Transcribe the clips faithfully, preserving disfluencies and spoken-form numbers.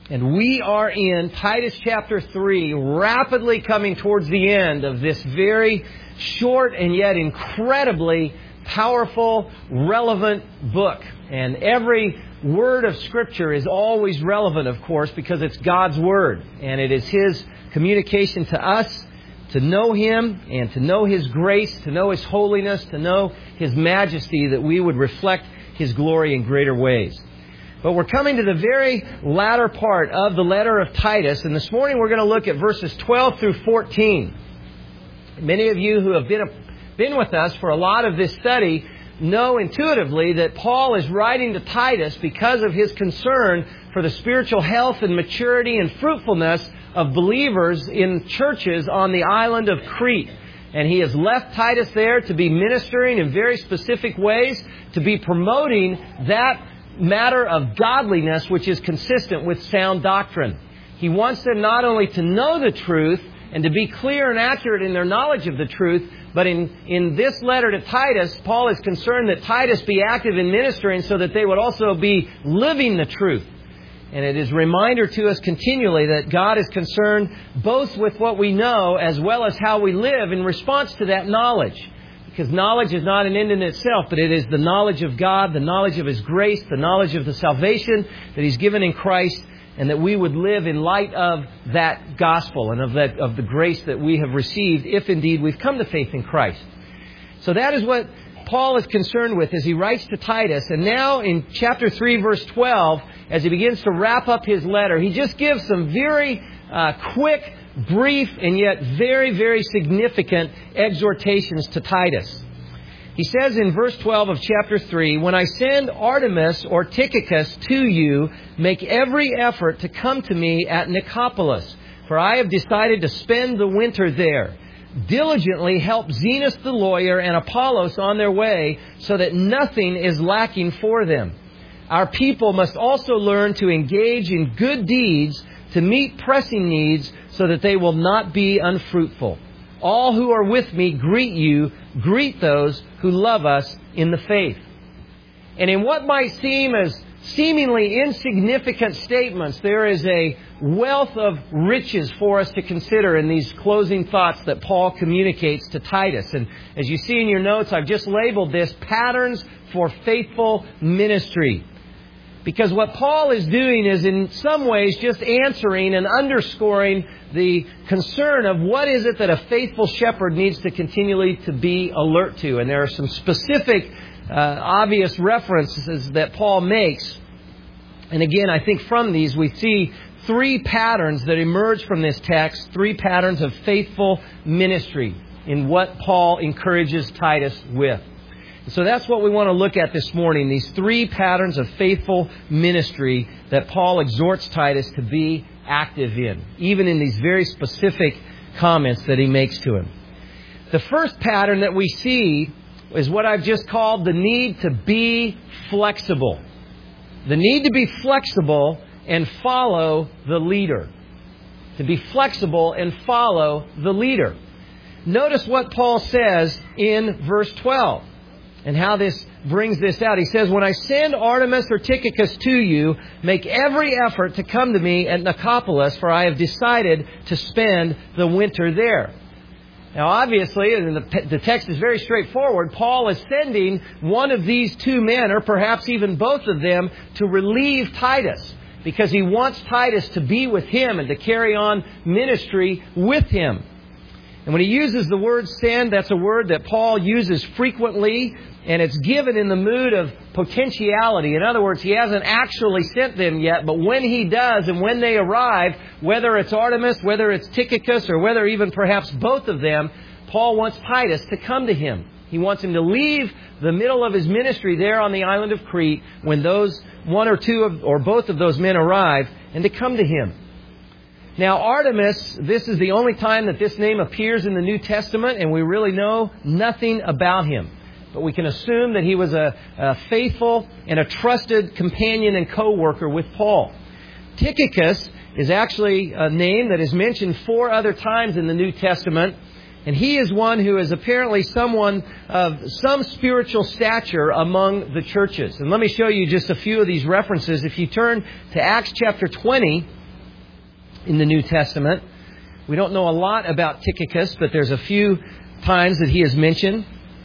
And we are in Titus chapter three, rapidly coming towards the end of this very short and yet incredibly powerful, relevant book. And every word of Scripture is always relevant, of course, because it's God's Word. And it is His communication to us to know Him and to know His grace, to know His holiness, to know His majesty, that we would reflect His glory in greater ways. But we're coming to the very latter part of the letter of Titus, and this morning we're going to look at verses twelve through fourteen. Many of you who have been, been with us for a lot of this study know intuitively that Paul is writing to Titus because of his concern for the spiritual health and maturity and fruitfulness of believers in churches on the island of Crete. And he has left Titus there to be ministering in very specific ways, to be promoting that matter of godliness which is consistent with sound doctrine. He wants them not only to know the truth and to be clear and accurate in their knowledge of the truth, but in, in this letter to Titus, Paul is concerned that Titus be active in ministering so that they would also be living the truth. And it is a reminder to us continually that God is concerned both with what we know as well as how we live in response to that knowledge. Because knowledge is not an end in itself, but it is the knowledge of God, the knowledge of His grace, the knowledge of the salvation that He's given in Christ, and that we would live in light of that gospel and of that of the grace that we have received, if indeed we've come to faith in Christ. So that is what Paul is concerned with as he writes to Titus. And now in chapter three, verse twelve, as he begins to wrap up his letter, he just gives some very uh, quick, brief, and yet very, very significant exhortations to Titus. He says in verse twelve of chapter three, "When I send Artemas or Tychicus to you, make every effort to come to me at Nicopolis, for I have decided to spend the winter there. Diligently help Zenas the lawyer and Apollos on their way, so that nothing is lacking for them. Our people must also learn to engage in good deeds to meet pressing needs, so that they will not be unfruitful. All who are with me greet you. Greet those who love us in the faith." And in what might seem as seemingly insignificant statements, there is a wealth of riches for us to consider in these closing thoughts that Paul communicates to Titus. And as you see in your notes, I've just labeled this Patterns for Faithful Ministry. Because what Paul is doing is in some ways just answering and underscoring the concern of what is it that a faithful shepherd needs to continually to be alert to. And there are some specific, uh, obvious references that Paul makes. And again, I think from these we see three patterns that emerge from this text, three patterns of faithful ministry in what Paul encourages Titus with. So that's what we want to look at this morning, these three patterns of faithful ministry that Paul exhorts Titus to be active in, even in these very specific comments that he makes to him. The first pattern that we see is what I've just called the need to be flexible. The need to be flexible and follow the leader. To be flexible and follow the leader. Notice what Paul says in verse twelve. And how this brings this out. He says, "When I send Artemas or Tychicus to you, make every effort to come to me at Nicopolis, for I have decided to spend the winter there." Now, obviously, and the, the text is very straightforward, Paul is sending one of these two men, or perhaps even both of them, to relieve Titus, because he wants Titus to be with him and to carry on ministry with him. And when he uses the word send, that's a word that Paul uses frequently, and it's given in the mood of potentiality. In other words, he hasn't actually sent them yet, but when he does and when they arrive, whether it's Artemas, whether it's Tychicus, or whether even perhaps both of them, Paul wants Titus to come to him. He wants him to leave the middle of his ministry there on the island of Crete when those one or two of, or both of those men arrive, and to come to him. Now, Artemas, this is the only time that this name appears in the New Testament, and we really know nothing about him. But we can assume that he was a, a faithful and a trusted companion and co-worker with Paul. Tychicus is actually a name that is mentioned four other times in the New Testament. And he is one who is apparently someone of some spiritual stature among the churches. And let me show you just a few of these references. If you turn to Acts chapter twenty, in the New Testament. We don't know a lot about Tychicus, but there's a few times that he is mentioned.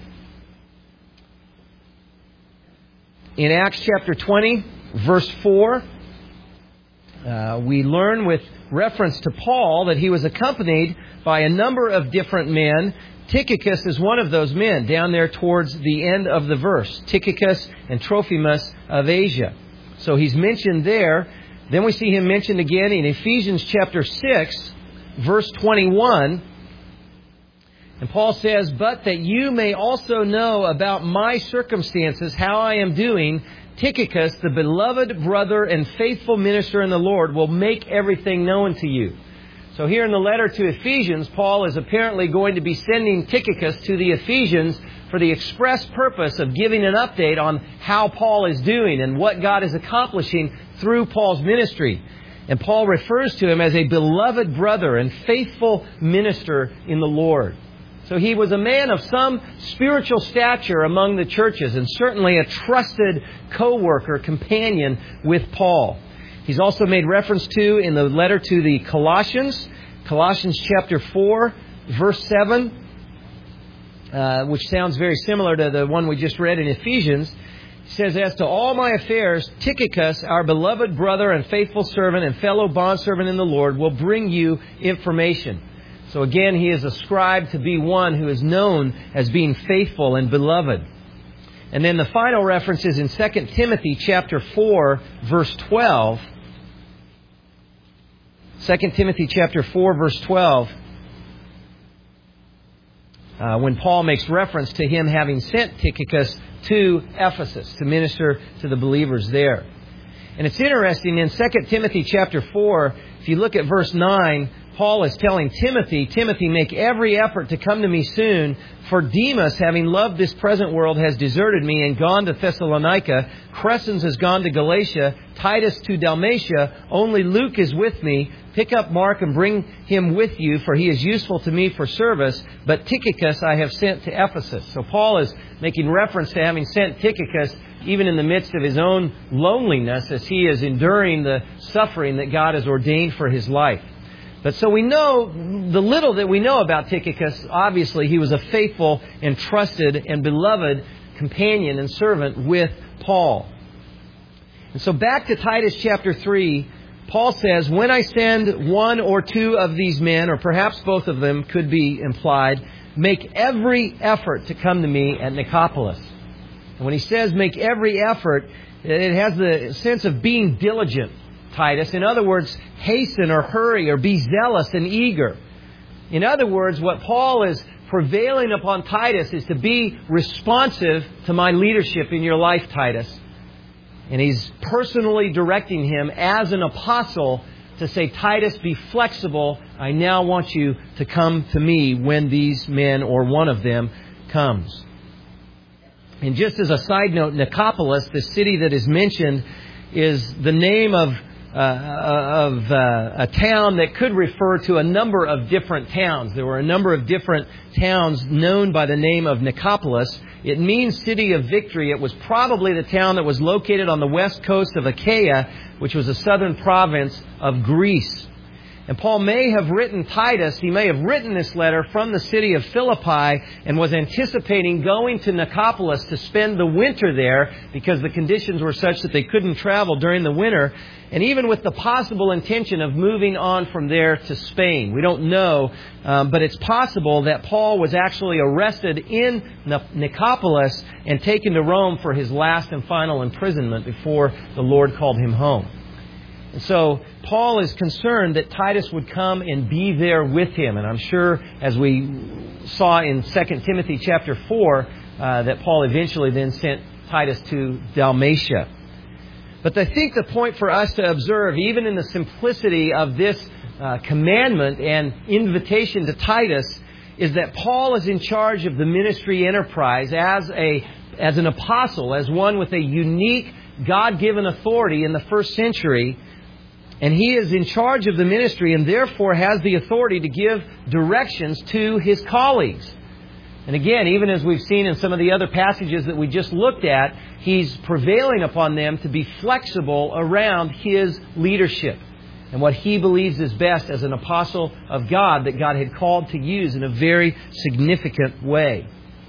In Acts chapter twenty, verse four, uh, we learn with reference to Paul that he was accompanied by a number of different men. Tychicus is one of those men down there towards the end of the verse. Tychicus and Trophimus of Asia. So he's mentioned there. Then we see him mentioned again in Ephesians chapter six, verse twenty-one. And Paul says, "But that you may also know about my circumstances, how I am doing, Tychicus, the beloved brother and faithful minister in the Lord, will make everything known to you." So here in the letter to Ephesians, Paul is apparently going to be sending Tychicus to the Ephesians for the express purpose of giving an update on how Paul is doing and what God is accomplishing through Paul's ministry. And Paul refers to him as a beloved brother and faithful minister in the Lord. So he was a man of some spiritual stature among the churches and certainly a trusted co-worker, companion with Paul. He's also made reference to in the letter to the Colossians, Colossians chapter four, verse seven, uh, which sounds very similar to the one we just read in Ephesians. He says, "As to all my affairs, Tychicus, our beloved brother and faithful servant and fellow bondservant in the Lord, will bring you information." So again, he is ascribed to be one who is known as being faithful and beloved. And then the final reference is in Second Timothy chapter four, verse twelve. Second Timothy chapter four, verse twelve. Uh, when Paul makes reference to him having sent Tychicus to Ephesus to minister to the believers there. And it's interesting, in Second Timothy chapter four, if you look at verse nine, Paul is telling Timothy, Timothy, make every effort to come to me soon, for Demas, having loved this present world, has deserted me and gone to Thessalonica. Crescens has gone to Galatia, Titus to Dalmatia. Only Luke is with me. Pick up Mark and bring him with you, for he is useful to me for service. But Tychicus I have sent to Ephesus. So Paul is making reference to having sent Tychicus even in the midst of his own loneliness as he is enduring the suffering that God has ordained for his life. But so we know, the little that we know about Tychicus, obviously he was a faithful and trusted and beloved companion and servant with Paul. And so back to Titus chapter three, Paul says, "When I send one or two of these men, or perhaps both of them could be implied, make every effort to come to me at Nicopolis." And when he says make every effort, it has the sense of being diligent, Titus. In other words, hasten or hurry or be zealous and eager. In other words, what Paul is prevailing upon Titus is to be responsive to my leadership in your life, Titus. And he's personally directing him as an apostle to say, Titus, be flexible. I now want you to come to me when these men or one of them comes. And just as a side note, Nicopolis, the city that is mentioned, is the name of Uh, of uh, a town that could refer to a number of different towns. There were a number of different towns known by the name of Nicopolis. It means city of victory. It was probably the town that was located on the west coast of Achaia, which was a southern province of Greece. And Paul may have written Titus, he may have written this letter from the city of Philippi and was anticipating going to Nicopolis to spend the winter there because the conditions were such that they couldn't travel during the winter. And even with the possible intention of moving on from there to Spain. We don't know, um, but it's possible that Paul was actually arrested in Nicopolis and taken to Rome for his last and final imprisonment before the Lord called him home. And so Paul is concerned that Titus would come and be there with him. And I'm sure, as we saw in Second Timothy chapter four, uh, that Paul eventually then sent Titus to Dalmatia. But I think the point for us to observe, even in the simplicity of this uh, commandment and invitation to Titus, is that Paul is in charge of the ministry enterprise as a as an apostle, as one with a unique God-given authority in the first century. And he is in charge of the ministry and therefore has the authority to give directions to his colleagues. And again, even as we've seen in some of the other passages that we just looked at, he's prevailing upon them to be flexible around his leadership. and what he believes is best as an apostle of God that God had called to use in a very significant way.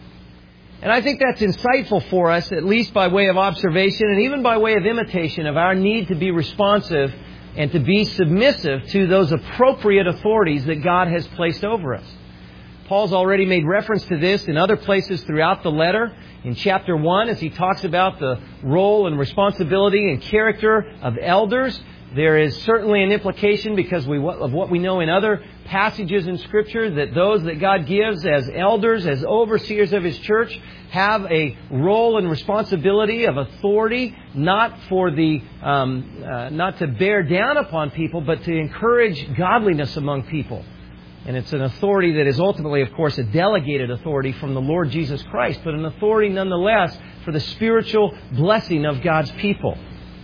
And I think that's insightful for us, at least by way of observation and even by way of imitation of our need to be responsive and to be submissive to those appropriate authorities that God has placed over us. Paul's already made reference to this in other places throughout the letter. In chapter one, as he talks about the role and responsibility and character of elders, there is certainly an implication because we, of what we know in other passages in Scripture that those that God gives as elders, as overseers of His church, have a role and responsibility of authority, not for the, um, uh, not to bear down upon people, but to encourage godliness among people. And it's an authority that is ultimately, of course, a delegated authority from the Lord Jesus Christ, but an authority nonetheless for the spiritual blessing of God's people.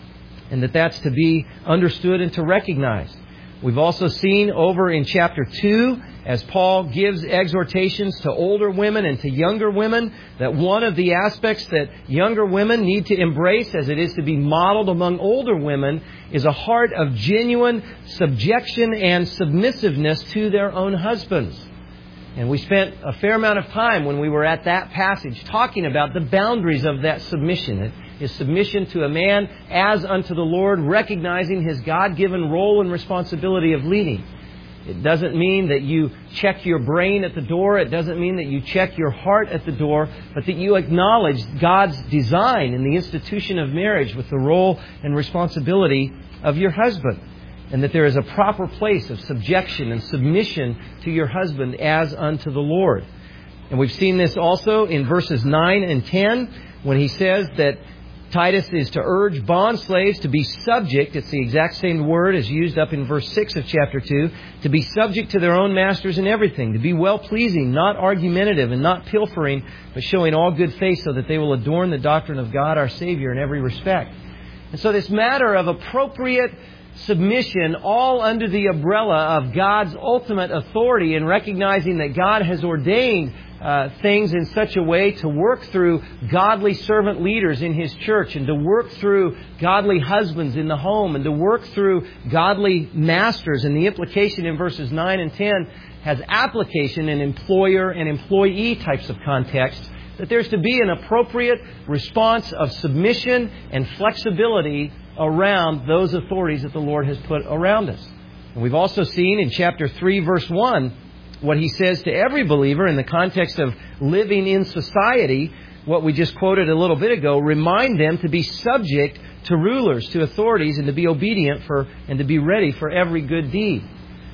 And that that's to be understood and to recognize. We've also seen over in chapter two, as Paul gives exhortations to older women and to younger women, that one of the aspects that younger women need to embrace, as it is to be modeled among older women, is a heart of genuine subjection and submissiveness to their own husbands. And we spent a fair amount of time when we were at that passage talking about the boundaries of that submission. His submission to a man as unto the Lord, recognizing his God-given role and responsibility of leading. It doesn't mean that you check your brain at the door. It doesn't mean that you check your heart at the door, but that you acknowledge God's design in the institution of marriage with the role and responsibility of your husband. And that there is a proper place of subjection and submission to your husband as unto the Lord. And we've seen this also in verses nine and ten when he says that Titus is to urge bondslaves to be subject, it's the exact same word as used up in verse six of chapter two, to be subject to their own masters in everything, to be well-pleasing, not argumentative and not pilfering, but showing all good faith so that they will adorn the doctrine of God our Savior in every respect. And so this matter of appropriate submission, all under the umbrella of God's ultimate authority in recognizing that God has ordained Uh, things in such a way to work through godly servant leaders in His church and to work through godly husbands in the home and to work through godly masters. And the implication in verses nine and ten has application in employer and employee types of contexts, that there's to be an appropriate response of submission and flexibility around those authorities that the Lord has put around us. And we've also seen in chapter three, verse one, what he says to every believer in the context of living in society, what we just quoted a little bit ago, remind them to be subject to rulers, to authorities, and to be obedient for and to be ready for every good deed.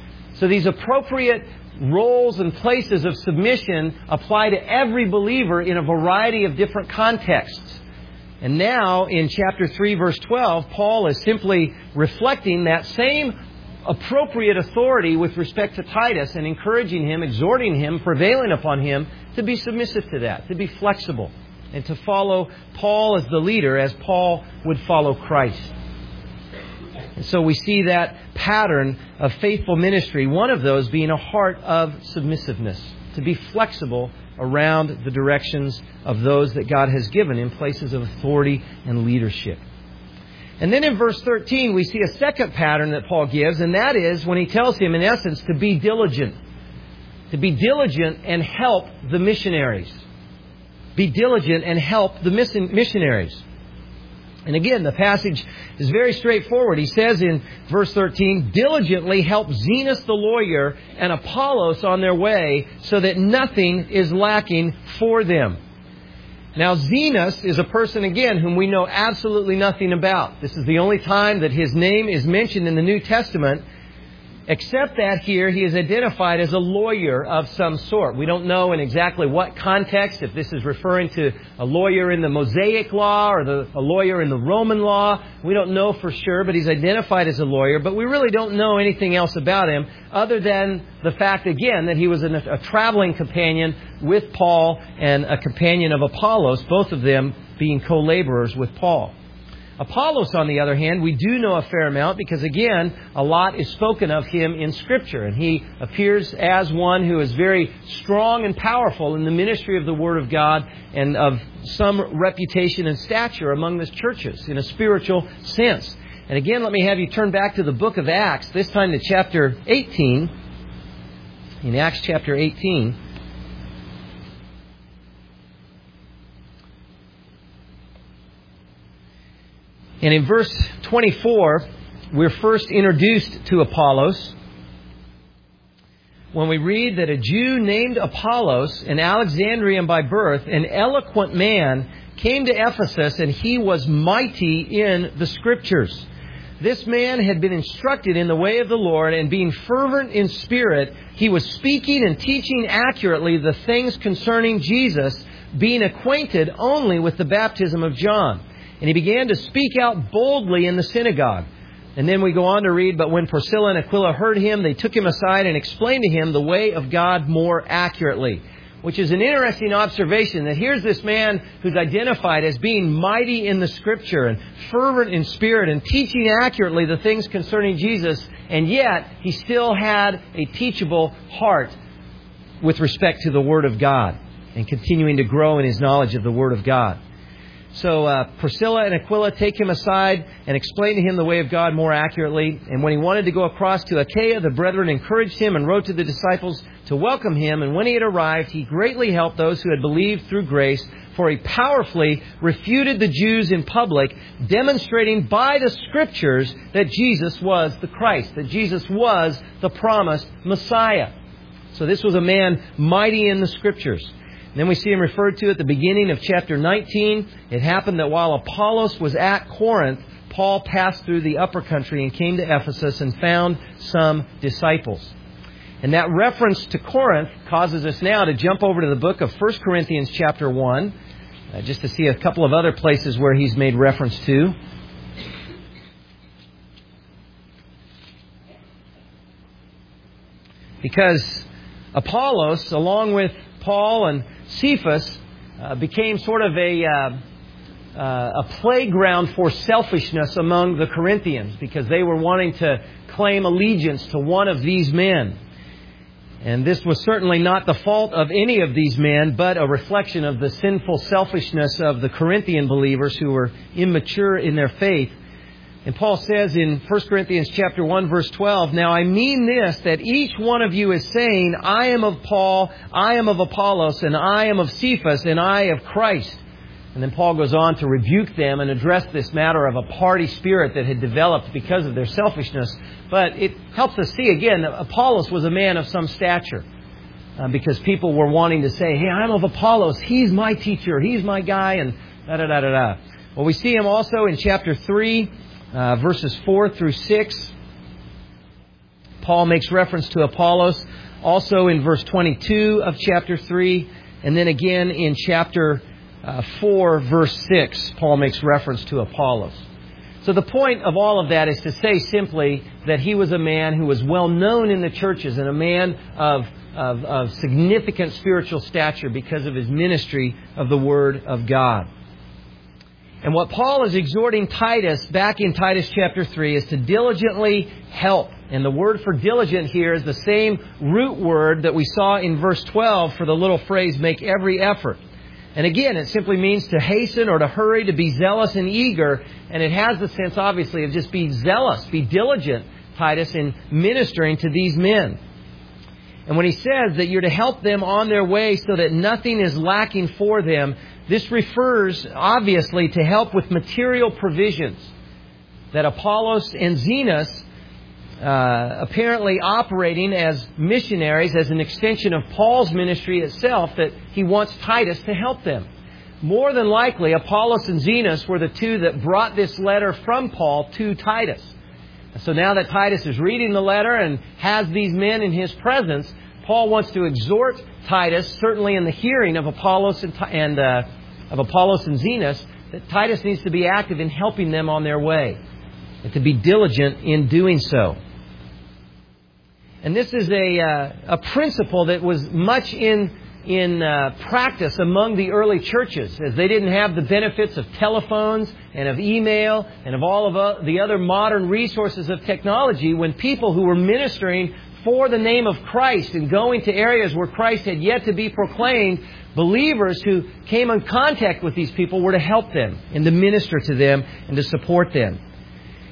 So these appropriate roles and places of submission apply to every believer in a variety of different contexts. And now in chapter three, verse twelve, Paul is simply reflecting that same appropriate authority with respect to Titus and encouraging him, exhorting him, prevailing upon him to be submissive to that, to be flexible, and to follow Paul as the leader as Paul would follow Christ. And so we see that pattern of faithful ministry, one of those being a heart of submissiveness, to be flexible around the directions of those that God has given in places of authority and leadership. And then in verse thirteen, we see a second pattern that Paul gives, and that is when he tells him, in essence, to be diligent. To be diligent and help the missionaries. Be diligent and help the missionaries. And again, the passage is very straightforward. He says in verse thirteen, diligently help Zenas the lawyer and Apollos on their way, so that nothing is lacking for them. Now, Zenas is a person, again, whom we know absolutely nothing about. This is the only time that his name is mentioned in the New Testament, except that here he is identified as a lawyer of some sort. We don't know in exactly what context, if this is referring to a lawyer in the Mosaic law or the, a lawyer in the Roman law. We don't know for sure, but he's identified as a lawyer. But we really don't know anything else about him other than the fact, again, that he was a, a traveling companion with Paul and a companion of Apollos, both of them being co-laborers with Paul. Apollos, on the other hand, we do know a fair amount because, again, a lot is spoken of him in Scripture. And he appears as one who is very strong and powerful in the ministry of the Word of God and of some reputation and stature among the churches in a spiritual sense. And again, let me have you turn back to the book of Acts, this time to chapter eighteen. In Acts chapter eighteen. And in verse twenty-four, we're first introduced to Apollos when we read that a Jew named Apollos, an Alexandrian by birth, an eloquent man, came to Ephesus, and he was mighty in the Scriptures. This man had been instructed in the way of the Lord, and being fervent in spirit, he was speaking and teaching accurately the things concerning Jesus, being acquainted only with the baptism of John. And he began to speak out boldly in the synagogue. And then we go on to read, but when Priscilla and Aquila heard him, they took him aside and explained to him the way of God more accurately. Which is an interesting observation, that here's this man who's identified as being mighty in the Scripture and fervent in spirit and teaching accurately the things concerning Jesus, and yet he still had a teachable heart with respect to the Word of God and continuing to grow in his knowledge of the Word of God. So uh, Priscilla and Aquila take him aside and explain to him the way of God more accurately. And when he wanted to go across to Achaia, the brethren encouraged him and wrote to the disciples to welcome him. And when he had arrived, he greatly helped those who had believed through grace, for he powerfully refuted the Jews in public, demonstrating by the Scriptures that Jesus was the Christ, that Jesus was the promised Messiah. So this was a man mighty in the Scriptures. Then we see him referred to at the beginning of chapter nineteen. It happened that while Apollos was at Corinth, Paul passed through the upper country and came to Ephesus and found some disciples. And that reference to Corinth causes us now to jump over to the book of First Corinthians chapter one, uh, just to see a couple of other places where he's made reference to. Because Apollos, along with Paul and Cephas, uh, became sort of a uh, uh, a playground for selfishness among the Corinthians, because they were wanting to claim allegiance to one of these men. And this was certainly not the fault of any of these men, but a reflection of the sinful selfishness of the Corinthian believers who were immature in their faith. And Paul says in First Corinthians chapter one, verse twelve, "Now I mean this, that each one of you is saying, I am of Paul, I am of Apollos, and I am of Cephas, and I of Christ." And then Paul goes on to rebuke them and address this matter of a party spirit that had developed because of their selfishness. But it helps us see again that Apollos was a man of some stature. Uh, because people were wanting to say, hey, I'm of Apollos, he's my teacher, he's my guy, and da-da-da-da-da. Well, we see him also in chapter three, Uh, verses four through six. Paul makes reference to Apollos. Also in verse twenty-two of chapter three. And then again in chapter uh, four, verse six, Paul makes reference to Apollos. So the point of all of that is to say simply that he was a man who was well known in the churches and a man of, of, of significant spiritual stature because of his ministry of the Word of God. And what Paul is exhorting Titus back in Titus chapter three is to diligently help. And the word for diligent here is the same root word that we saw in verse twelve for the little phrase, make every effort. And again, it simply means to hasten or to hurry, to be zealous and eager. And it has the sense, obviously, of just be zealous, be diligent, Titus, in ministering to these men. And when he says that you're to help them on their way so that nothing is lacking for them, this refers, obviously, to help with material provisions. That Apollos and Zenas, uh, apparently operating as missionaries, as an extension of Paul's ministry itself, that he wants Titus to help them. More than likely, Apollos and Zenas were the two that brought this letter from Paul to Titus. So now that Titus is reading the letter and has these men in his presence, Paul wants to exhort Titus, certainly in the hearing of Apollos and, and uh, of Apollos and Zenas, that Titus needs to be active in helping them on their way, and to be diligent in doing so. And this is a uh, a principle that was much in in uh, practice among the early churches, as they didn't have the benefits of telephones and of email and of all of uh, the other modern resources of technology. When people who were ministering for the name of Christ and going to areas where Christ had yet to be proclaimed, believers who came in contact with these people were to help them and to minister to them and to support them.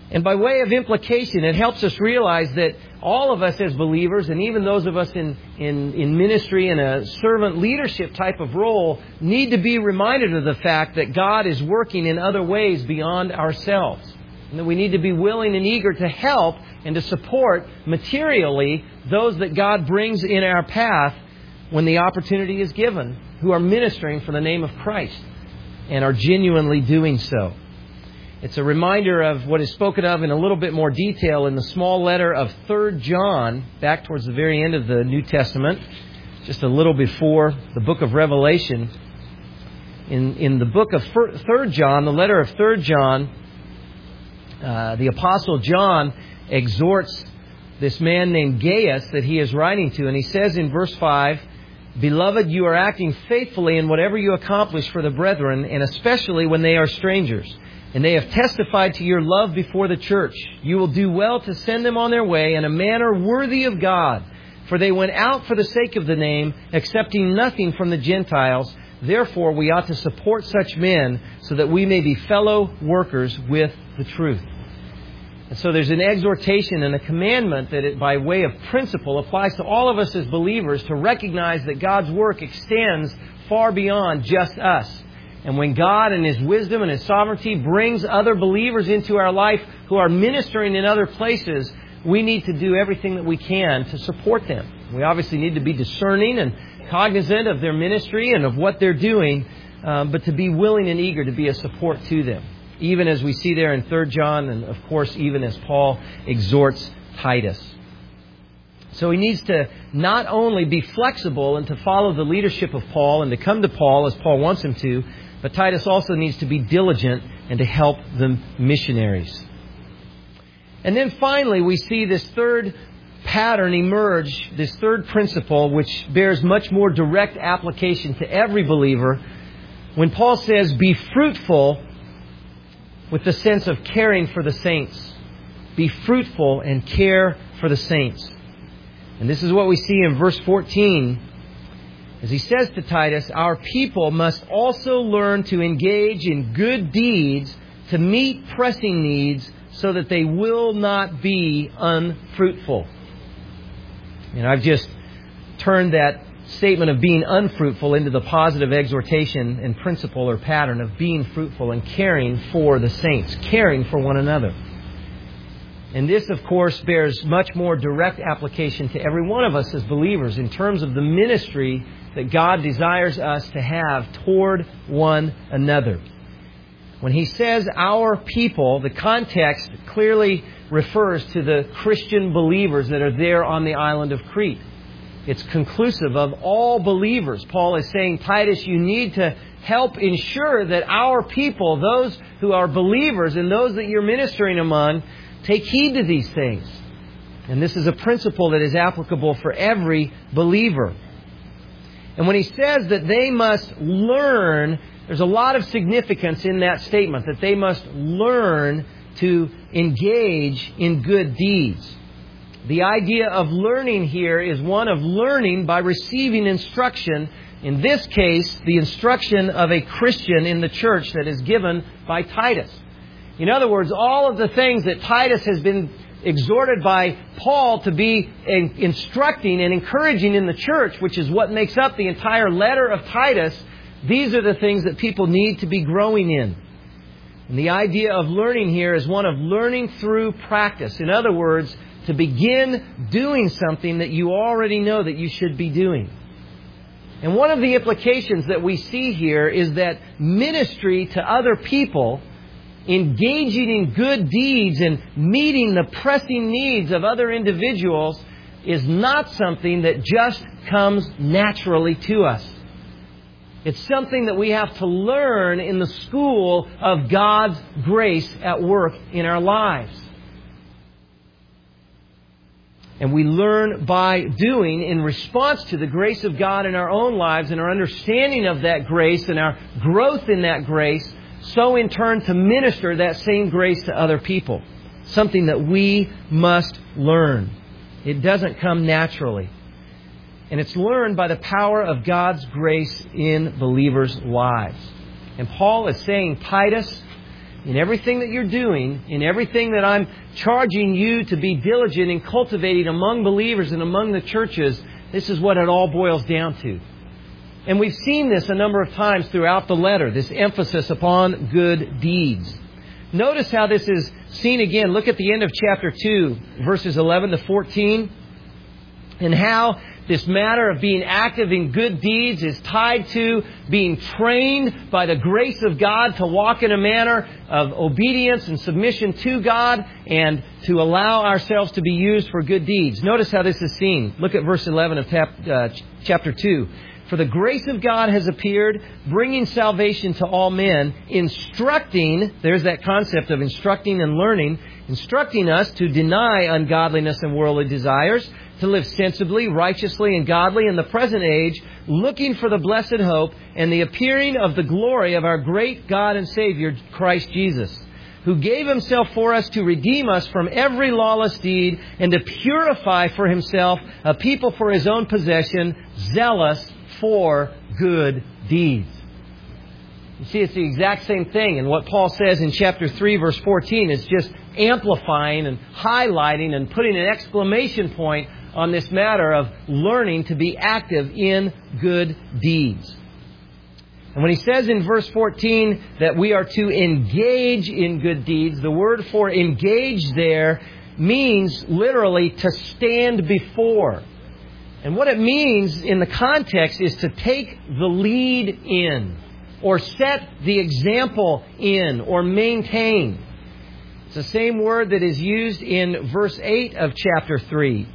And by way of implication, it helps us realize that all of us as believers, and even those of us in, in, in ministry in a servant leadership type of role, need to be reminded of the fact that God is working in other ways beyond ourselves. And that we need to be willing and eager to help and to support materially those that God brings in our path when the opportunity is given, who are ministering for the name of Christ and are genuinely doing so. It's a reminder of what is spoken of in a little bit more detail in the small letter of Third John, back towards the very end of the New Testament, just a little before the book of Revelation. In, in the book of Third John, the letter of Third John, uh, the Apostle John exhorts this man named Gaius that he is writing to, and he says in verse five, "Beloved, you are acting faithfully in whatever you accomplish for the brethren, and especially when they are strangers. And they have testified to your love before the church. You will do well to send them on their way in a manner worthy of God. For they went out for the sake of the name, accepting nothing from the Gentiles. Therefore, we ought to support such men so that we may be fellow workers with the truth." And so there's an exhortation and a commandment that it, by way of principle, applies to all of us as believers to recognize that God's work extends far beyond just us. And when God in His wisdom and His sovereignty brings other believers into our life who are ministering in other places, we need to do everything that we can to support them. We obviously need to be discerning and cognizant of their ministry and of what they're doing, um, but to be willing and eager to be a support to them. Even as we see there in Third John, and of course even as Paul exhorts Titus. So he needs to not only be flexible and to follow the leadership of Paul and to come to Paul as Paul wants him to, but Titus also needs to be diligent and to help the missionaries. And then finally, we see this third pattern emerge, this third principle, which bears much more direct application to every believer, when Paul says, "Be fruitful," with the sense of caring for the saints. Be fruitful and care for the saints. And this is what we see in verse fourteen. As he says to Titus, "Our people must also learn to engage in good deeds to meet pressing needs so that they will not be unfruitful." And I've just turned that statement of being unfruitful into the positive exhortation and principle or pattern of being fruitful and caring for the saints, caring for one another. And this, of course, bears much more direct application to every one of us as believers in terms of the ministry that God desires us to have toward one another. When he says our people, the context clearly refers to the Christian believers that are there on the island of Crete. It's conclusive of all believers. Paul is saying, Titus, you need to help ensure that our people, those who are believers and those that you're ministering among, take heed to these things. And this is a principle that is applicable for every believer. And when he says that they must learn, there's a lot of significance in that statement, that they must learn to engage in good deeds. The idea of learning here is one of learning by receiving instruction. In this case, the instruction of a Christian in the church that is given by Titus. In other words, all of the things that Titus has been exhorted by Paul to be instructing and encouraging in the church, which is what makes up the entire letter of Titus, these are the things that people need to be growing in. And the idea of learning here is one of learning through practice. In other words, to begin doing something that you already know that you should be doing. And one of the implications that we see here is that ministry to other people, engaging in good deeds and meeting the pressing needs of other individuals, is not something that just comes naturally to us. It's something that we have to learn in the school of God's grace at work in our lives. And we learn by doing in response to the grace of God in our own lives and our understanding of that grace and our growth in that grace, so in turn to minister that same grace to other people. Something that we must learn. It doesn't come naturally. And it's learned by the power of God's grace in believers' lives. And Paul is saying, Titus, in everything that you're doing, in everything that I'm charging you to be diligent in cultivating among believers and among the churches, this is what it all boils down to. And we've seen this a number of times throughout the letter, this emphasis upon good deeds. Notice how this is seen again. Look at the end of chapter two, verses eleven to fourteen, and how this matter of being active in good deeds is tied to being trained by the grace of God to walk in a manner of obedience and submission to God and to allow ourselves to be used for good deeds. Notice how this is seen. Look at verse eleven of tap, uh, chapter two. For the grace of God has appeared, bringing salvation to all men, instructing, there's that concept of instructing and learning, instructing us to deny ungodliness and worldly desires, to live sensibly, righteously, and godly in the present age, looking for the blessed hope and the appearing of the glory of our great God and Savior, Christ Jesus, who gave Himself for us to redeem us from every lawless deed and to purify for Himself a people for His own possession, zealous for good deeds. You see, it's the exact same thing. And what Paul says in chapter three, verse fourteen, is just amplifying and highlighting and putting an exclamation point on this matter of learning to be active in good deeds. And when he says in verse fourteen that we are to engage in good deeds, the word for engage there means literally to stand before. And what it means in the context is to take the lead in, or set the example in, or maintain. It's the same word that is used in verse eight of chapter three.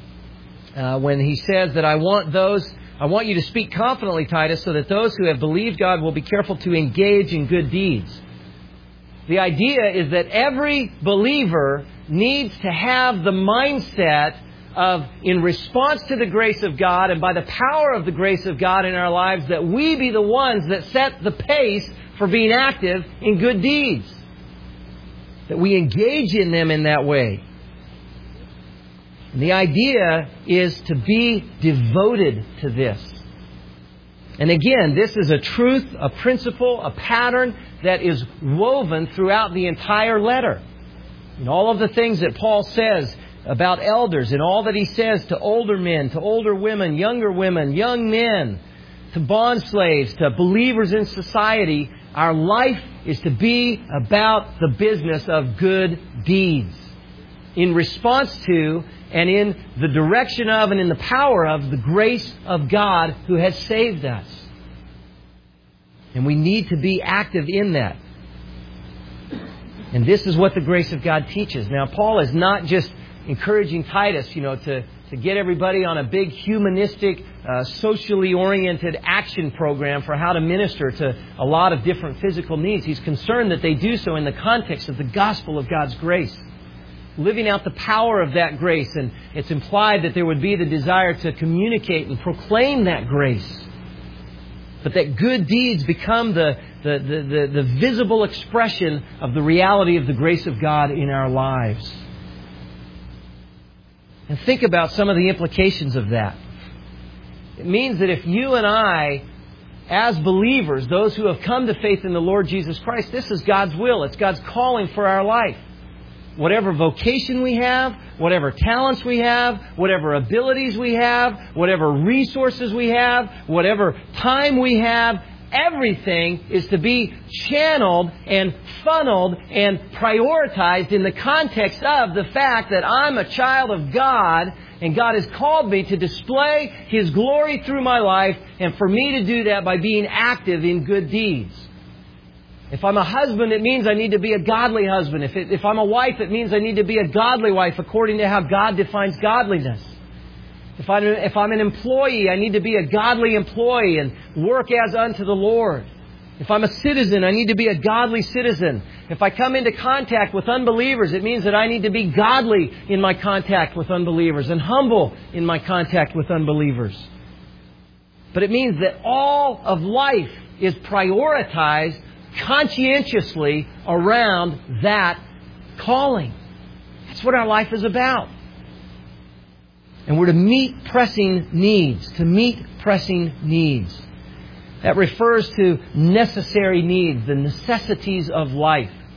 Uh, when he says that I want those, I want you to speak confidently, Titus, so that those who have believed God will be careful to engage in good deeds. The idea is that every believer needs to have the mindset of, in response to the grace of God and by the power of the grace of God in our lives, that we be the ones that set the pace for being active in good deeds. That we engage in them in that way. And the idea is to be devoted to this. And again, this is a truth, a principle, a pattern that is woven throughout the entire letter. And all of the things that Paul says about elders and all that he says to older men, to older women, younger women, young men, to bond slaves, to believers in society, our life is to be about the business of good deeds. In response to and in the direction of and in the power of the grace of God who has saved us. And we need to be active in that. And this is what the grace of God teaches. Now, Paul is not just encouraging Titus, you know, to, to get everybody on a big humanistic, uh, socially oriented action program for how to minister to a lot of different physical needs. He's concerned that they do so in the context of the gospel of God's grace, living out the power of that grace. And it's implied that there would be the desire to communicate and proclaim that grace, but that good deeds become the, the, the, the, the visible expression of the reality of the grace of God in our lives. And think about some of the implications of that. It means that if you and I, as believers, those who have come to faith in the Lord Jesus Christ, this is God's will. It's God's calling for our life. Whatever vocation we have, whatever talents we have, whatever abilities we have, whatever resources we have, whatever time we have, everything is to be channeled and funneled and prioritized in the context of the fact that I'm a child of God and God has called me to display His glory through my life, and for me to do that by being active in good deeds. If I'm a husband, it means I need to be a godly husband. If, it, if I'm a wife, it means I need to be a godly wife according to how God defines godliness. If I'm, if I'm an employee, I need to be a godly employee and work as unto the Lord. If I'm a citizen, I need to be a godly citizen. If I come into contact with unbelievers, it means that I need to be godly in my contact with unbelievers and humble in my contact with unbelievers. But it means that all of life is prioritized conscientiously around that calling. That's what our life is about. And we're to meet pressing needs, to meet pressing needs. That refers to necessary needs, the necessities of life.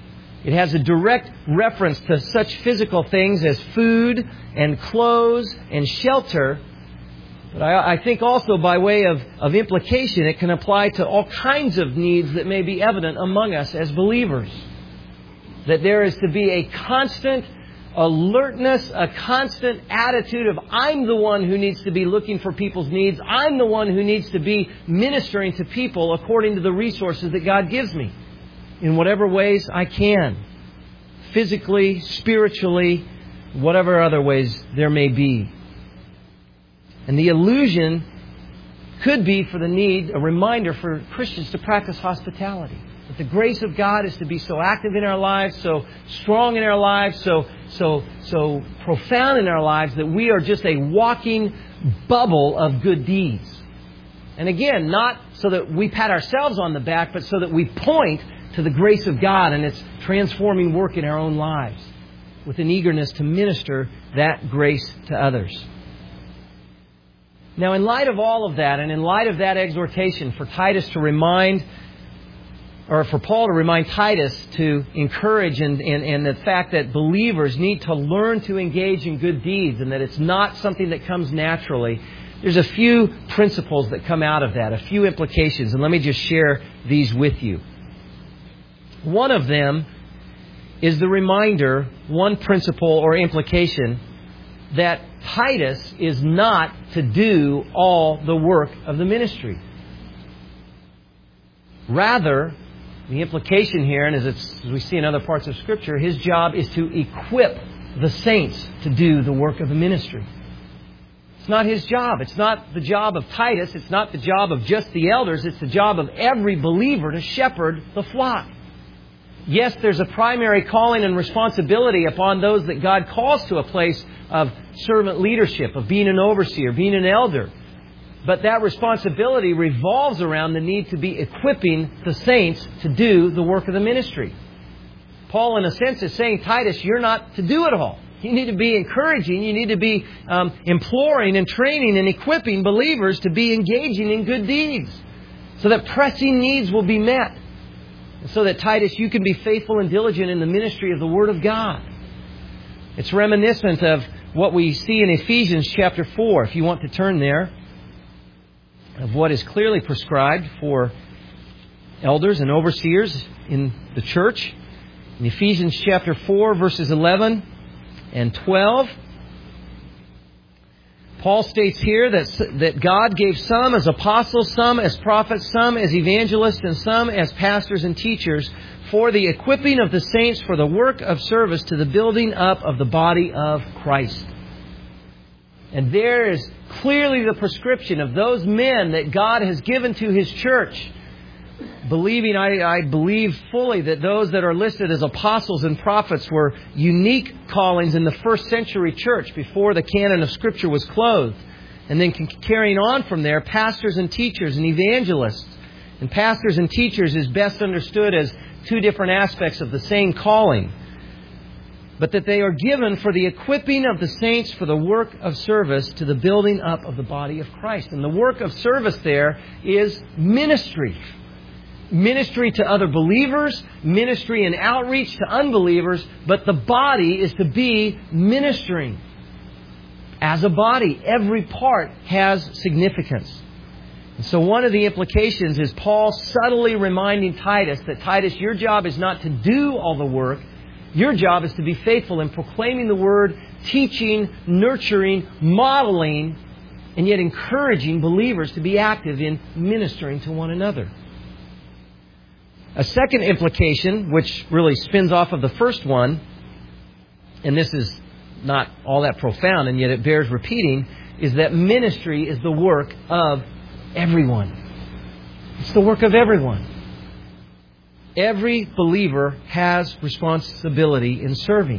It has a direct reference to such physical things as food and clothes and shelter. But I, I think also by way of, of implication, it can apply to all kinds of needs that may be evident among us as believers. That there is to be a constant alertness, a constant attitude of I'm the one who needs to be looking for people's needs. I'm the one who needs to be ministering to people according to the resources that God gives me in whatever ways I can. Physically, spiritually, whatever other ways there may be. And the allusion could be for the need, a reminder for Christians to practice hospitality. That the grace of God is to be so active in our lives, so strong in our lives, so so so profound in our lives that we are just a walking bubble of good deeds. And again, not so that we pat ourselves on the back, but so that we point to the grace of God and its transforming work in our own lives with an eagerness to minister that grace to others. Now, in light of all of that, and in light of that exhortation for Titus to remind, or for Paul to remind Titus to encourage and, and, and the fact that believers need to learn to engage in good deeds and that it's not something that comes naturally, there's a few principles that come out of that, a few implications, and let me just share these with you. One of them is the reminder, one principle or implication, that Titus is not to do all the work of the ministry. Rather, the implication here, and as, it's, as we see in other parts of Scripture, his job is to equip the saints to do the work of the ministry. It's not his job. It's not the job of Titus. It's not the job of just the elders. It's the job of every believer to shepherd the flock. Yes, there's a primary calling and responsibility upon those that God calls to a place of servant leadership, of being an overseer, being an elder. But that responsibility revolves around the need to be equipping the saints to do the work of the ministry. Paul, in a sense, is saying, Titus, you're not to do it all. You need to be encouraging, you need to be um, imploring and training and equipping believers to be engaging in good deeds so that pressing needs will be met. So that, Titus, you can be faithful and diligent in the ministry of the Word of God. It's reminiscent of what we see in Ephesians chapter four, if you want to turn there, of what is clearly prescribed for elders and overseers in the church. In Ephesians chapter four, verses eleven and twelve, Paul states here that, that God gave some as apostles, some as prophets, some as evangelists, and some as pastors and teachers for the equipping of the saints for the work of service to the building up of the body of Christ. And there is clearly the prescription of those men that God has given to His church. Believing, I, I believe fully that those that are listed as apostles and prophets were unique callings in the first century church before the canon of Scripture was clothed. And then carrying on from there, pastors and teachers and evangelists. And pastors and teachers is best understood as two different aspects of the same calling. But that they are given for the equipping of the saints for the work of service to the building up of the body of Christ. And the work of service there is ministry. Ministry to other believers, ministry and outreach to unbelievers, but the body is to be ministering. As a body, every part has significance. And so one of the implications is Paul subtly reminding Titus that, Titus, your job is not to do all the work. Your job is to be faithful in proclaiming the Word, teaching, nurturing, modeling, and yet encouraging believers to be active in ministering to one another. A second implication, which really spins off of the first one, and this is not all that profound, and yet it bears repeating, is that ministry is the work of everyone. It's the work of everyone. Every believer has responsibility in serving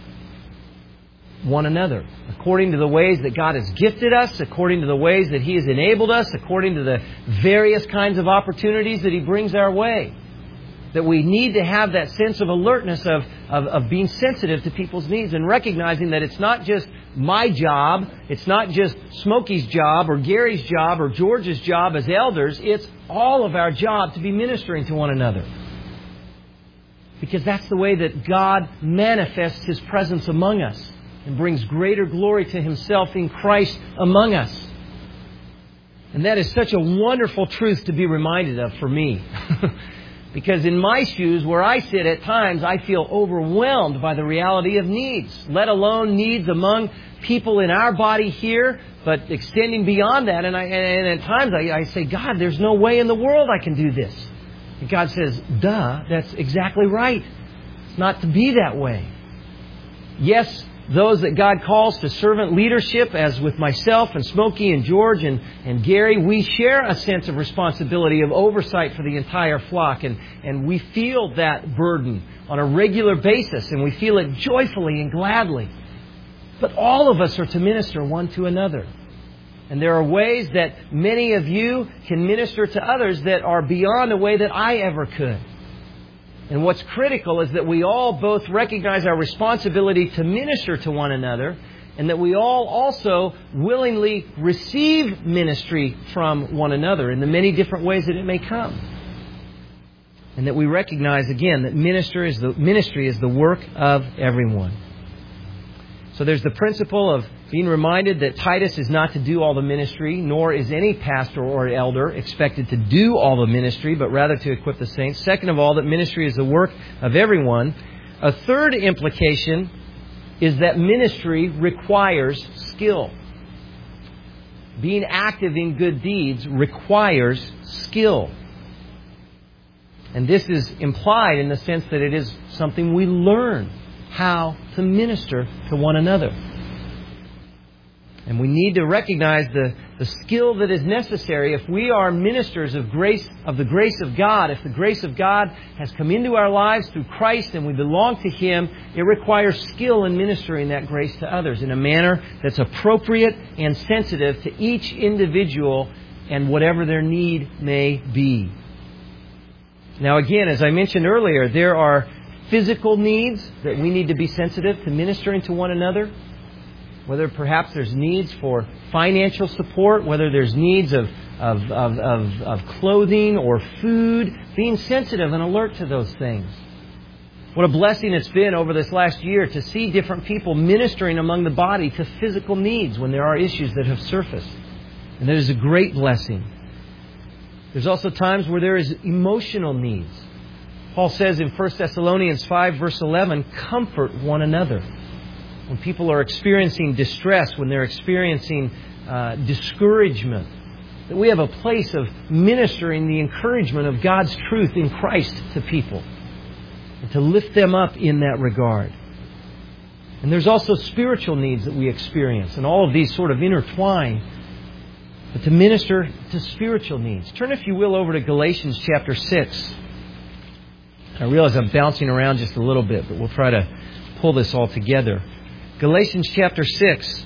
one another, according to the ways that God has gifted us, according to the ways that He has enabled us, according to the various kinds of opportunities that He brings our way. That we need to have that sense of alertness of, of, of being sensitive to people's needs and recognizing that it's not just my job, it's not just Smokey's job or Gary's job or George's job as elders, it's all of our job to be ministering to one another. Because that's the way that God manifests His presence among us and brings greater glory to Himself in Christ among us. And that is such a wonderful truth to be reminded of for me. Because in my shoes, where I sit at times, I feel overwhelmed by the reality of needs, let alone needs among people in our body here, but extending beyond that. And, I, and at times I, I say, God, there's no way in the world I can do this. And God says, duh, that's exactly right. It's not to be that way. Yes, those that God calls to servant leadership, as with myself and Smokey and George and, and Gary, we share a sense of responsibility of oversight for the entire flock. And, and we feel that burden on a regular basis, and we feel it joyfully and gladly. But all of us are to minister one to another. And there are ways that many of you can minister to others that are beyond the way that I ever could. And what's critical is that we all both recognize our responsibility to minister to one another, and that we all also willingly receive ministry from one another in the many different ways that it may come. And that we recognize, again, that minister is the, ministry is the work of everyone. So there's the principle of being reminded that Titus is not to do all the ministry, nor is any pastor or elder expected to do all the ministry, but rather to equip the saints. Second of all, that ministry is the work of everyone. A third implication is that ministry requires skill. Being active in good deeds requires skill. And this is implied in the sense that it is something we learn how to minister to one another. And we need to recognize the, the skill that is necessary if we are ministers of grace, of the grace of God. If the grace of God has come into our lives through Christ and we belong to Him, it requires skill in ministering that grace to others in a manner that's appropriate and sensitive to each individual and whatever their need may be. Now again, as I mentioned earlier, there are physical needs that we need to be sensitive to ministering to one another. Whether perhaps there's needs for financial support, whether there's needs of, of, of, of, of clothing or food, being sensitive and alert to those things. What a blessing it's been over this last year to see different people ministering among the body to physical needs when there are issues that have surfaced. And that is a great blessing. There's also times where there is emotional needs. Paul says in First Thessalonians five, verse eleven, comfort one another. When people are experiencing distress, when they're experiencing uh, discouragement, that we have a place of ministering the encouragement of God's truth in Christ to people, and to lift them up in that regard. And there's also spiritual needs that we experience, and all of these sort of intertwine, but to minister to spiritual needs. Turn, if you will, over to Galatians chapter six. I realize I'm bouncing around just a little bit, but we'll try to pull this all together. Galatians chapter six.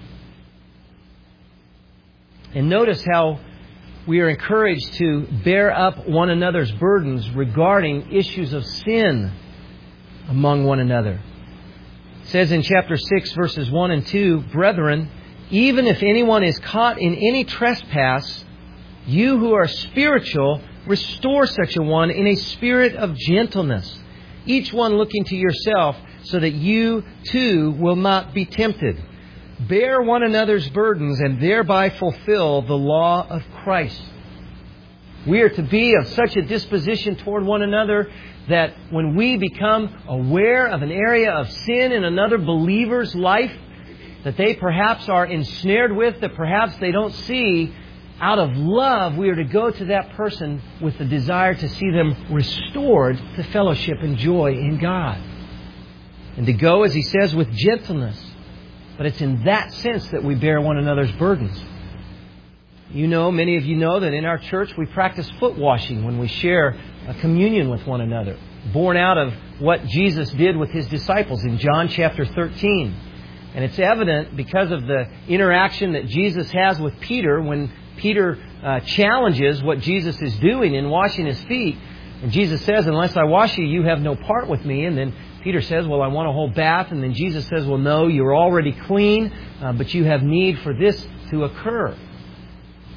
And notice how we are encouraged to bear up one another's burdens regarding issues of sin among one another. It says in chapter six, verses one and two, brethren, even if anyone is caught in any trespass, you who are spiritual, restore such a one in a spirit of gentleness, each one looking to yourself, so that you too will not be tempted. Bear one another's burdens and thereby fulfill the law of Christ. We are to be of such a disposition toward one another that when we become aware of an area of sin in another believer's life that they perhaps are ensnared with, that perhaps they don't see, out of love, we are to go to that person with the desire to see them restored to fellowship and joy in God. And to go, as he says, with gentleness. But it's in that sense that we bear one another's burdens. You know, many of you know that in our church we practice foot washing when we share a communion with one another, born out of what Jesus did with His disciples in John chapter thirteen. And it's evident because of the interaction that Jesus has with Peter when Peter uh, challenges what Jesus is doing in washing his feet. And Jesus says, unless I wash you, you have no part with me. And then Peter says, well, I want a whole bath. And then Jesus says, well, no, you're already clean, uh, but you have need for this to occur.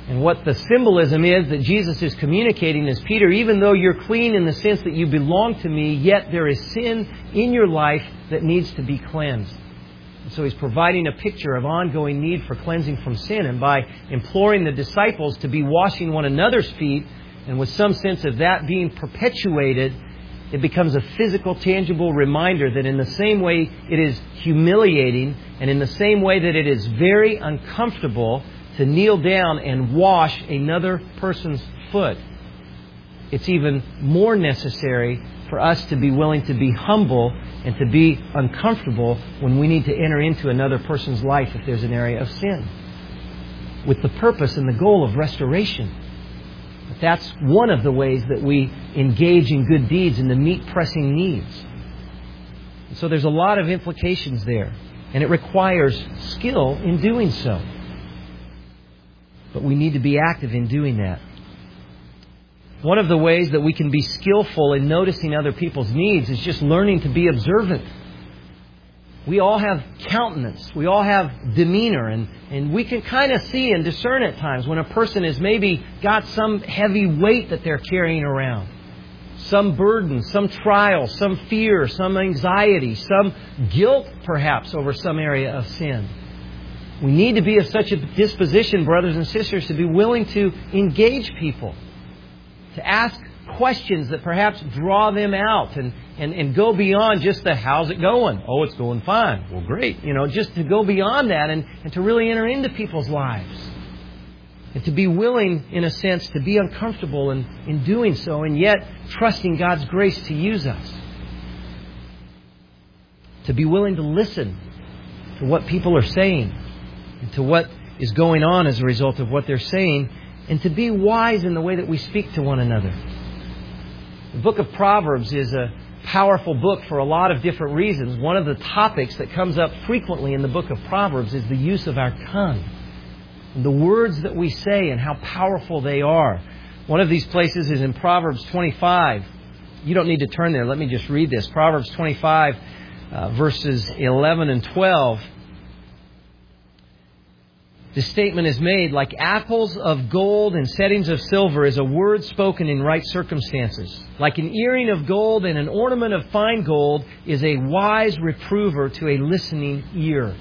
And what the symbolism is that Jesus is communicating is, Peter, even though you're clean in the sense that you belong to me, yet there is sin in your life that needs to be cleansed. And so He's providing a picture of ongoing need for cleansing from sin. And by imploring the disciples to be washing one another's feet, and with some sense of that being perpetuated, it becomes a physical, tangible reminder that in the same way it is humiliating, and in the same way that it is very uncomfortable to kneel down and wash another person's foot, it's even more necessary for us to be willing to be humble and to be uncomfortable when we need to enter into another person's life if there's an area of sin, with the purpose and the goal of restoration. But that's one of the ways that we engage in good deeds and to meet pressing needs. And so there's a lot of implications there, and it requires skill in doing so. But we need to be active in doing that. One of the ways that we can be skillful in noticing other people's needs is just learning to be observant. We all have countenance. We all have demeanor. And, and we can kind of see and discern at times when a person has maybe got some heavy weight that they're carrying around. Some burden, some trial, some fear, some anxiety, some guilt perhaps over some area of sin. We need to be of such a disposition, brothers and sisters, to be willing to engage people, to ask questions that perhaps draw them out and, and, and go beyond just the, how's it going? Oh, it's going fine. Well, great. You know, just to go beyond that and, and to really enter into people's lives. And to be willing, in a sense, to be uncomfortable in, in doing so, and yet trusting God's grace to use us. To be willing to listen to what people are saying, and to what is going on as a result of what they're saying, and to be wise in the way that we speak to one another. The book of Proverbs is a powerful book for a lot of different reasons. One of the topics that comes up frequently in the book of Proverbs is the use of our tongue, and the words that we say and how powerful they are. One of these places is in Proverbs twenty-five. You don't need to turn there. Let me just read this. Proverbs twenty-five, uh, verses eleven and twelve. This statement is made, like apples of gold and settings of silver is a word spoken in right circumstances. Like an earring of gold and an ornament of fine gold is a wise reprover to a listening ear.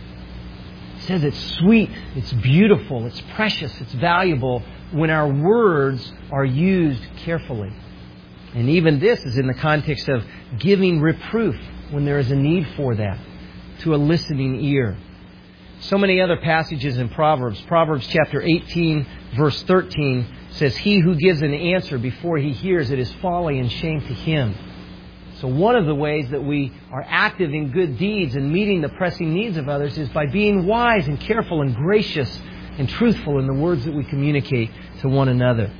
It says it's sweet, it's beautiful, it's precious, it's valuable when our words are used carefully. And even this is in the context of giving reproof when there is a need for that to a listening ear. So many other passages in Proverbs. Proverbs chapter eighteen, verse thirteen says, "He who gives an answer before he hears it is folly and shame to him." So one of the ways that we are active in good deeds and meeting the pressing needs of others is by being wise and careful and gracious and truthful in the words that we communicate to one another.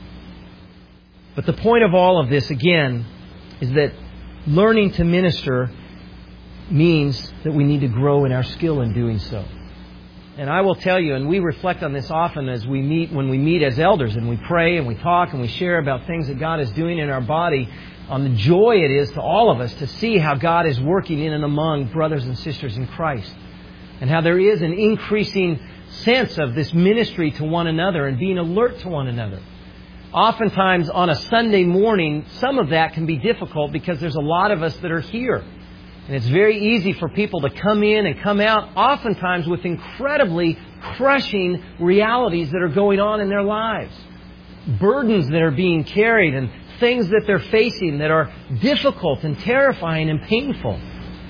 But the point of all of this, again, is that learning to minister means that we need to grow in our skill in doing so. And I will tell you, and we reflect on this often as we meet, when we meet as elders, and we pray and we talk and we share about things that God is doing in our body, on the joy it is to all of us to see how God is working in and among brothers and sisters in Christ. And how there is an increasing sense of this ministry to one another and being alert to one another. Oftentimes on a Sunday morning, some of that can be difficult because there's a lot of us that are here. And it's very easy for people to come in and come out, oftentimes with incredibly crushing realities that are going on in their lives. Burdens that are being carried and things that they're facing that are difficult and terrifying and painful.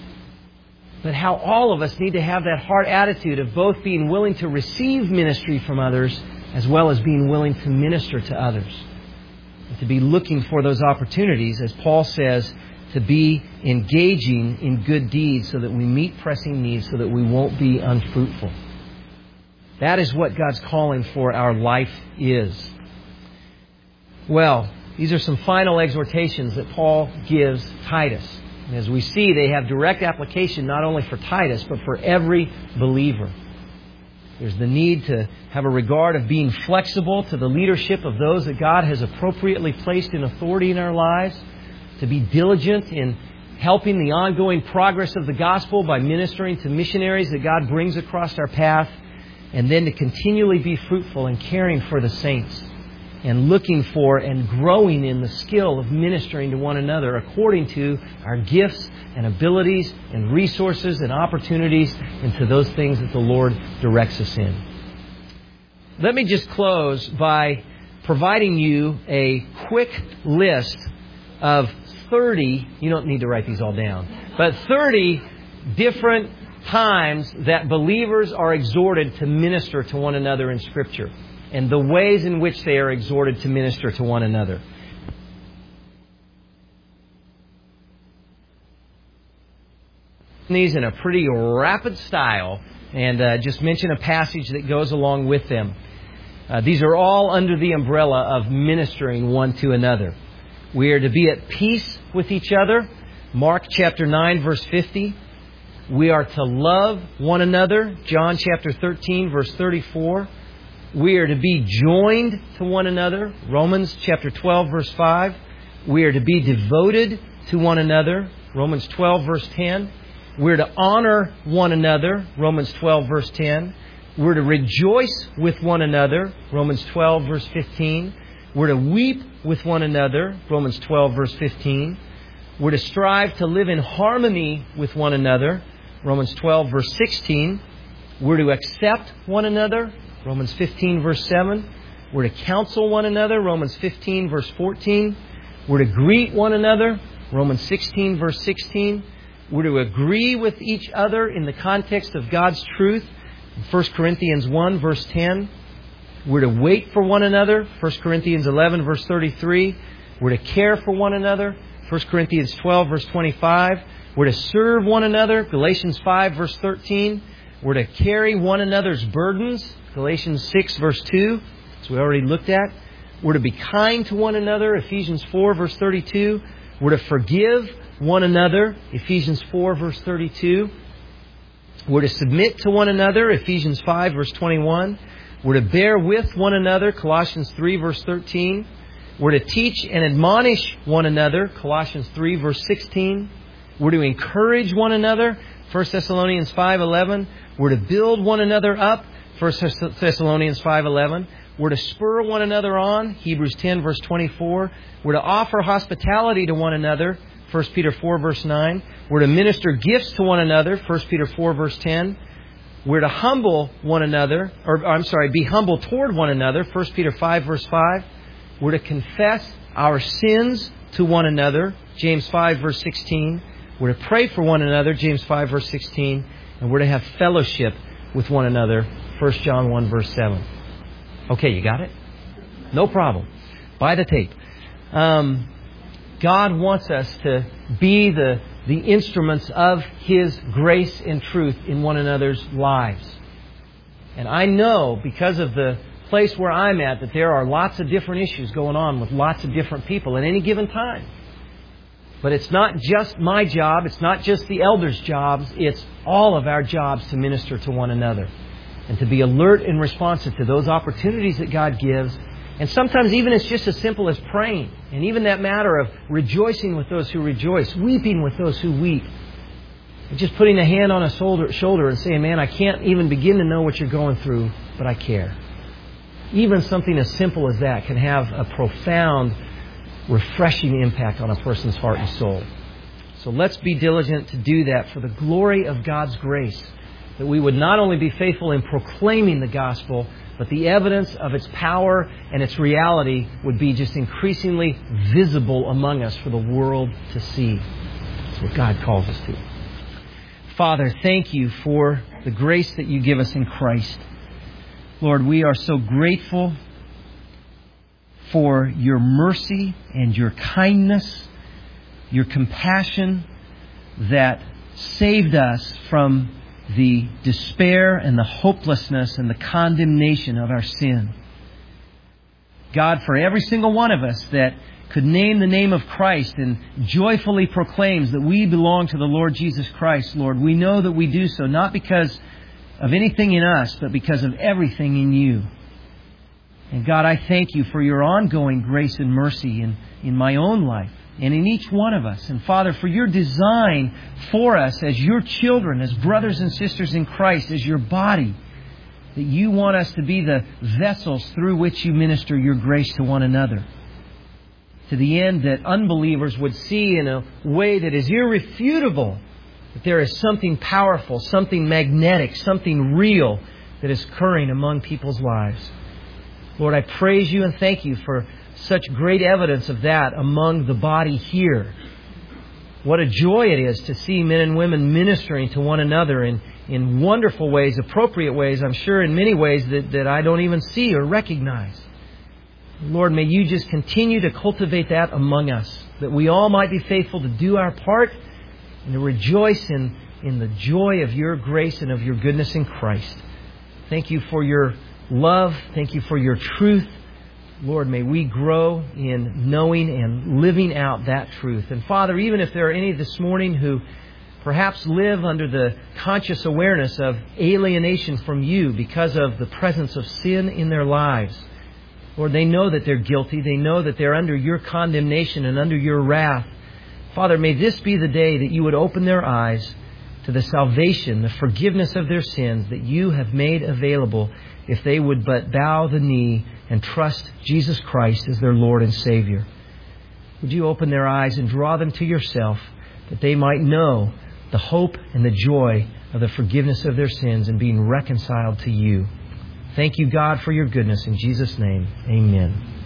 But how all of us need to have that heart attitude of both being willing to receive ministry from others as well as being willing to minister to others. And to be looking for those opportunities, as Paul says, to be engaging in good deeds so that we meet pressing needs so that we won't be unfruitful. That is what God's calling for our life is. Well, these are some final exhortations that Paul gives Titus. And as we see, they have direct application not only for Titus, but for every believer. There's the need to have a regard of being flexible to the leadership of those that God has appropriately placed in authority in our lives. To be diligent in helping the ongoing progress of the gospel by ministering to missionaries that God brings across our path. and then to continually be fruitful in caring for the saints and looking for and growing in the skill of ministering to one another according to our gifts and abilities and resources and opportunities into those things that the Lord directs us in. Let me just close by providing you a quick list of thirty, you don't need to write these all down, but thirty different times that believers are exhorted to minister to one another in Scripture, and the ways in which they are exhorted to minister to one another. These in a pretty rapid style, and uh, just mention a passage that goes along with them. Uh, these are all under the umbrella of ministering one to another. We are to be at peace with each other. Mark chapter nine, verse fifty. We are to love one another. John chapter thirteen, verse thirty-four. We are to be joined to one another. Romans chapter twelve, verse five. We are to be devoted to one another. Romans twelve, verse ten. We're to honor one another. Romans twelve, verse ten. We're to rejoice with one another. Romans twelve, verse fifteen. We're to weep with one another. Romans twelve, verse fifteen. We're to strive to live in harmony with one another. Romans twelve, verse sixteen. We're to accept one another. Romans fifteen, verse seven. We're to counsel one another. Romans fifteen, verse fourteen. We're to greet one another. Romans sixteen, verse sixteen. We're to agree with each other in the context of God's truth. First Corinthians one, verse ten. We're to wait for one another. First Corinthians eleven, verse thirty-three. We're to care for one another. First Corinthians twelve, verse twenty-five. We're to serve one another. Galatians five, verse thirteen. We're to carry one another's burdens. Galatians six, verse two. As we already looked at. We're to be kind to one another. Ephesians four, verse thirty-two. We're to forgive one another. Ephesians four, verse thirty-two. We're to submit to one another. Ephesians five, verse twenty-one. We're to bear with one another. Colossians three, verse thirteen. We're to teach and admonish one another. Colossians three, verse sixteen. We're to encourage one another. First Thessalonians five, eleven. We're to build one another up. First Thessalonians five, eleven. We're to spur one another on. Hebrews ten, verse twenty-four. We're to offer hospitality to one another. First Peter four, verse nine. We're to minister gifts to one another. First Peter four, verse ten. We're to humble one another, or I'm sorry, be humble toward one another. First Peter five, verse five. We're to confess our sins to one another. James five, verse sixteen. We're to pray for one another. James five, verse sixteen. And we're to have fellowship with one another. First John one, verse seven. Okay, you got it? No problem. Buy the tape. Um, God wants us to be the, the instruments of His grace and truth in one another's lives. And I know, because of the place where I'm at, that there are lots of different issues going on with lots of different people at any given time. But it's not just my job, it's not just the elders' jobs, it's all of our jobs to minister to one another. And to be alert and responsive to those opportunities that God gives. And sometimes even it's just as simple as praying. And even that matter of rejoicing with those who rejoice, weeping with those who weep. And just putting a hand on a shoulder, shoulder and saying, man, I can't even begin to know what you're going through, but I care. Even something as simple as that can have a profound, refreshing impact on a person's heart and soul. So let's be diligent to do that for the glory of God's grace. That we would not only be faithful in proclaiming the gospel, but the evidence of its power and its reality would be just increasingly visible among us for the world to see. That's what God calls us to. Father, thank you for the grace that you give us in Christ. Lord, we are so grateful for your mercy and your kindness, your compassion that saved us from the despair and the hopelessness and the condemnation of our sin. God, for every single one of us that could name the name of Christ and joyfully proclaims that we belong to the Lord Jesus Christ, Lord, we know that we do so not because of anything in us, but because of everything in you. And God, I thank you for your ongoing grace and mercy in, in my own life and in each one of us. And Father, for your design for us as your children, as brothers and sisters in Christ, as your body, that you want us to be the vessels through which you minister your grace to one another, to the end that unbelievers would see in a way that is irrefutable that there is something powerful, something magnetic, something real that is occurring among people's lives. Lord, I praise you and thank you for such great evidence of that among the body here. What a joy it is to see men and women ministering to one another in, in wonderful ways, appropriate ways, I'm sure in many ways that, that I don't even see or recognize. Lord, may you just continue to cultivate that among us, that we all might be faithful to do our part and to rejoice in, in the joy of your grace and of your goodness in Christ. Thank you for your love. Thank you for your truth. Lord, may we grow in knowing and living out that truth. And Father, even if there are any this morning who perhaps live under the conscious awareness of alienation from you because of the presence of sin in their lives, Lord, they know that they're guilty. They know that they're under your condemnation and under your wrath. Father, may this be the day that you would open their eyes to the salvation, the forgiveness of their sins that you have made available if they would but bow the knee and trust Jesus Christ as their Lord and Savior. Would you open their eyes and draw them to yourself that they might know the hope and the joy of the forgiveness of their sins and being reconciled to you. Thank you, God, for your goodness. In Jesus' name, amen.